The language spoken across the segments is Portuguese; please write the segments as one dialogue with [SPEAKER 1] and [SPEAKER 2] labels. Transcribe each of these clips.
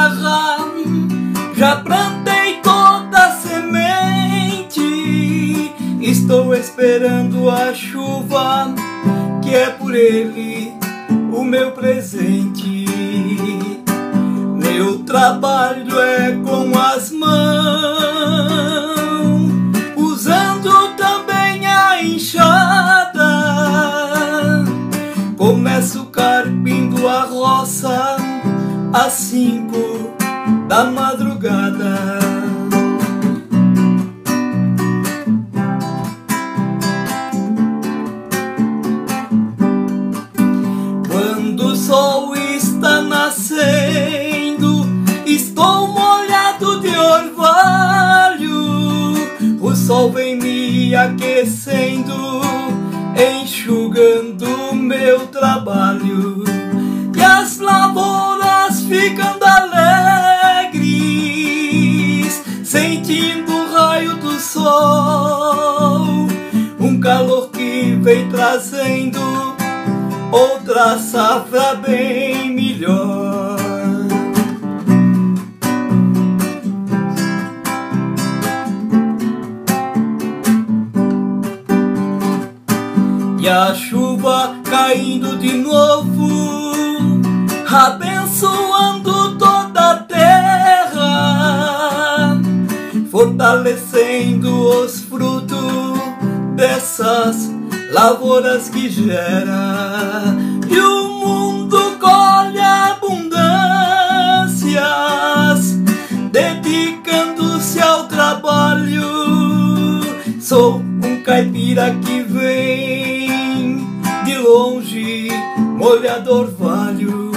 [SPEAKER 1] terra, já plantei toda a semente. Estou esperando a chuva, que é por ele o meu presente. Meu trabalho é com as mãos, usando também a enxada. Começo carpindo a roça às 5 da madrugada. Quando o sol está nascendo, estou molhado de orvalho. O sol vem me aquecendo, enxugando meu trabalho. E as lavouras ficando alegres, sentindo o raio do sol. Um calor que vem trazendo outra safra bem melhor. E a chuva caindo de novo, abençoando toda a terra, fortalecendo os frutos dessas lavouras que gera. E o mundo colhe abundâncias, dedicando-se ao trabalho. Sou um caipira que vem de longe, molhado orvalho.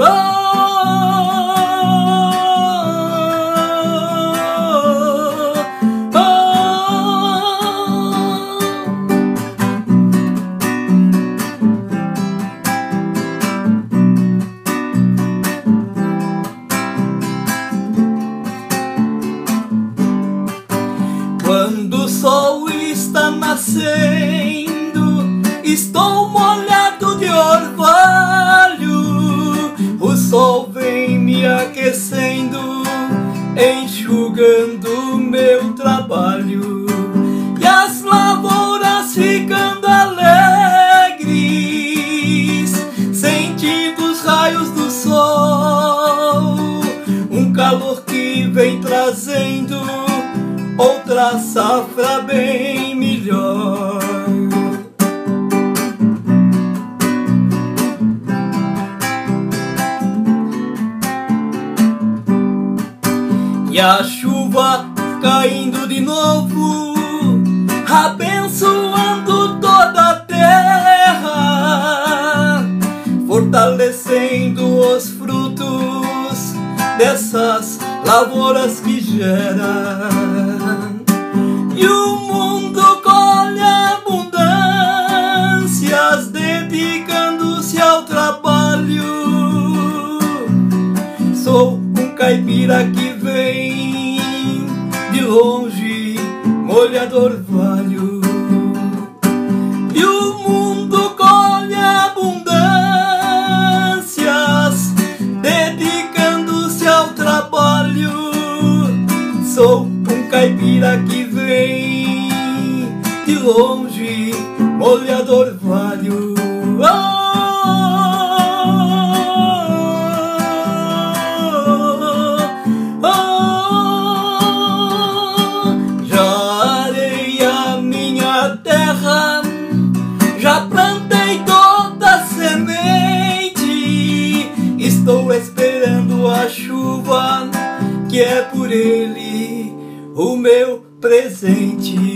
[SPEAKER 1] Quando o sol está nascendo, estou molhado de orvalho. O sol vem me aquecendo, enxugando meu trabalho. E as lavouras ficando alegres, sentindo os raios do sol. Um calor que vem trazendo outra safra bem melhor. E a chuva caindo de novo, abençoando toda a terra, fortalecendo os frutos dessas lavouras que gera. E o mundo colhe abundâncias, dedicando-se ao trabalho. Sou um caipira que vem de longe, molhado orvalho. E o mundo colhe abundâncias, dedicando-se ao trabalho. Sou um caipira que vem de longe, molhado orvalho. Já arei a minha terra, já plantei toda a semente. Estou esperando a chuva, que é por ele o meu presente.